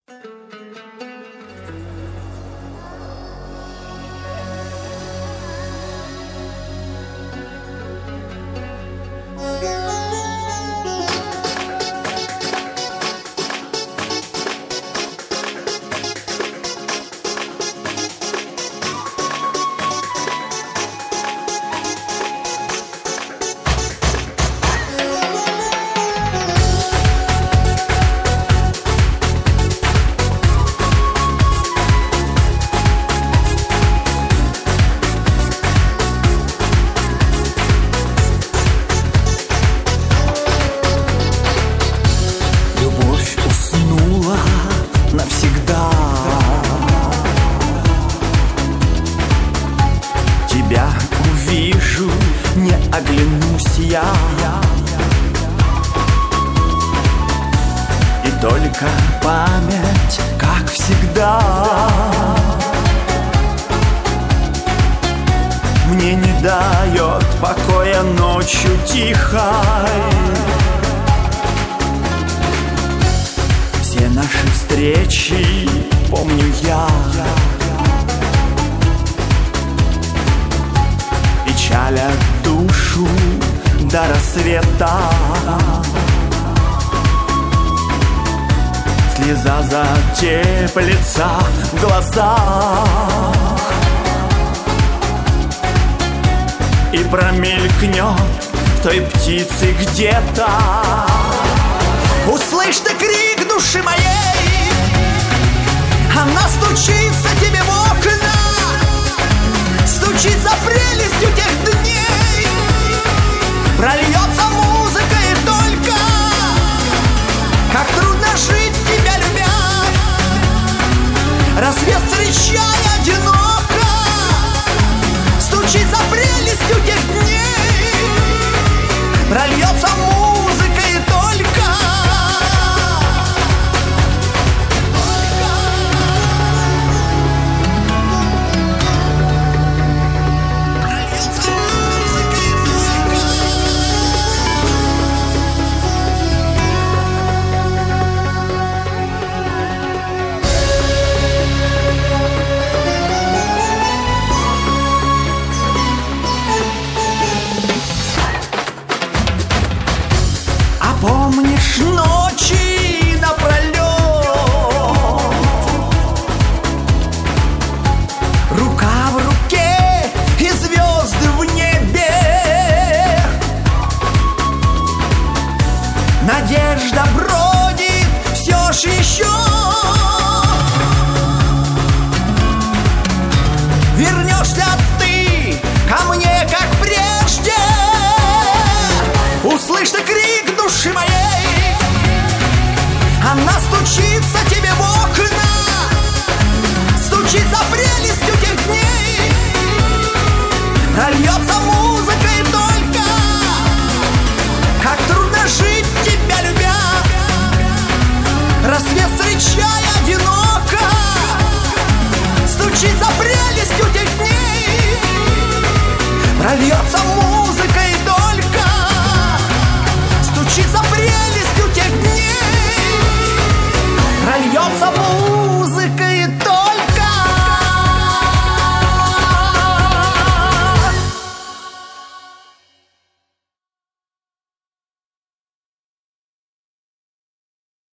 Навсегда тебя увижу, не оглянусь я, и только память, как всегда, мне не дает покоя ночью тихой. Все наши встречи помню я, печалят душу до рассвета. Слеза затеплится в глазах и промелькнет той птицы где-то. Услышь ты крик души моей, она стучится тебе в окна, стучит за прелестью тех дней. Прольется музыка и только, как трудно жить тебя любя. Рассвет встречая одиноко, стучит за прелестью тех дней. Прольется музыка и только. Помнишь ночи напролет, рука в руке и звезды в небе, надежда бродит все ж еще. Вернешься ты ко мне, как прежде. Услышь ты крик души моей, она стучится тебе в окна, стучит за